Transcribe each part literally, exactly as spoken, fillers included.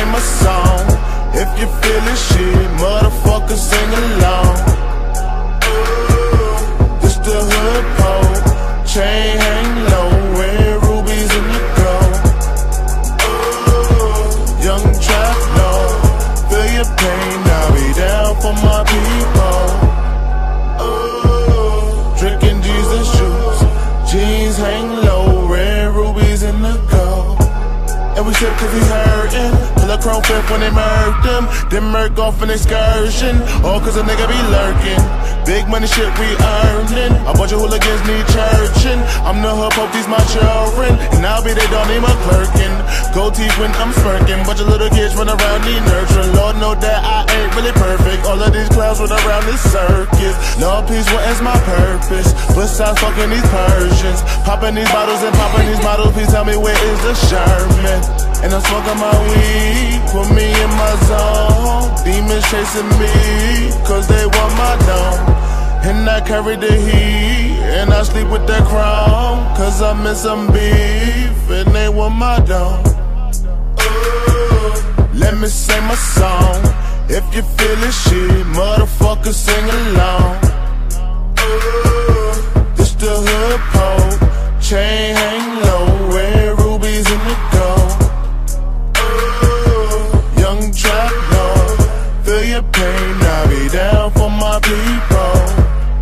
my song. If you feelin' shit, motherfucker, sing along. This the hood pole, chain hang low, red rubies in the gold. Young trap lord, feel your pain, I'll be down for my people. Drinking Jesus juice, jeans hang low, red rubies in the gold. And we sip cause we hurtin', pull a chrome fifth when they murked them. Then murk off an excursion, all cause a nigga be lurking. Big money shit we earnin', a bunch of hooligans need churchin'. I'm the hood pope, these my children, and I'll be their dog, name a clerkin'. Gold teeth when I'm smirking, bunch of little kids run around need nurturing. Lord know that I ain't really perfect, all of these clowns run around this circus. Lord please, what is my purpose? Besides fucking these Persians, popping these bottles and popping these models. Please tell me where is the Sherman? And I'm smoking my weed, put me in my zone. Demons chasing me, cause they want my dome. And I carry the heat, and I sleep with that crown, cause I'm in some beef, and they want my dome. Let me sing my song. If you feelin' shit, motherfucker, sing along. This the hood pole, chain hang low, red rubies in the gold. Young trap lord, feel your pain, I'll be down for my people.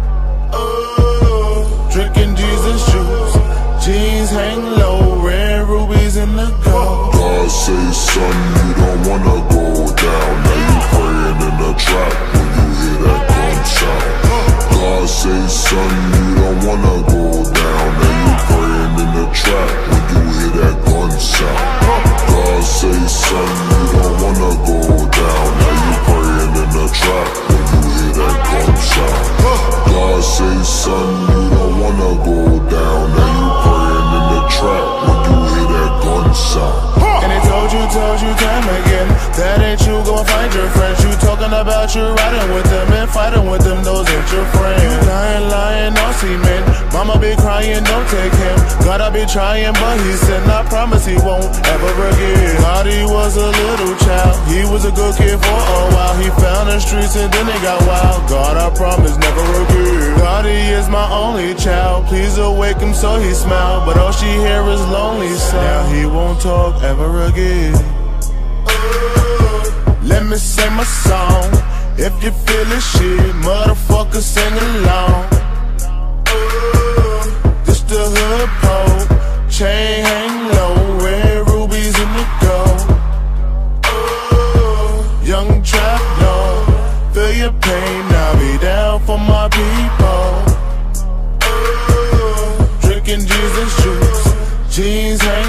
Drinking Jesus juice, jeans hang low, red rubies in the gold. God say, son, you don't wanna go down. Now you praying in the trap when you hear that gunshot. God say, son, you don't wanna go down. Now you praying in the trap when you hear that gunshot. God say, son, you don't wanna go down. Now you praying in the trap when you hear that gunshot. God say, son, you don't wanna go down. Now you praying in the trap when you hear that gunshot. And they told you, told you time again, that ain't you, go and find your friends. You talking about you riding with them and fighting with them, those ain't your friends. You lying, lying, no semen. Mama be crying, don't take him. Gotta be trying, but he said, I promise he won't ever forget. God, he was a little child, he was a good kid for a while. He found the streets and then he got wild. God, I promise never again. God, he is my only child, please awake him so he smile. But all she hear is lonely sound. Now he won't talk ever again. Let me sing my song. If you feelin' shit, motherfucker, sing along. This the hood pole, chain hang low, red rubies in the gold. Young trap lord, feel your pain, I'll be down for my people. Drinking Jesus juice, jeans hang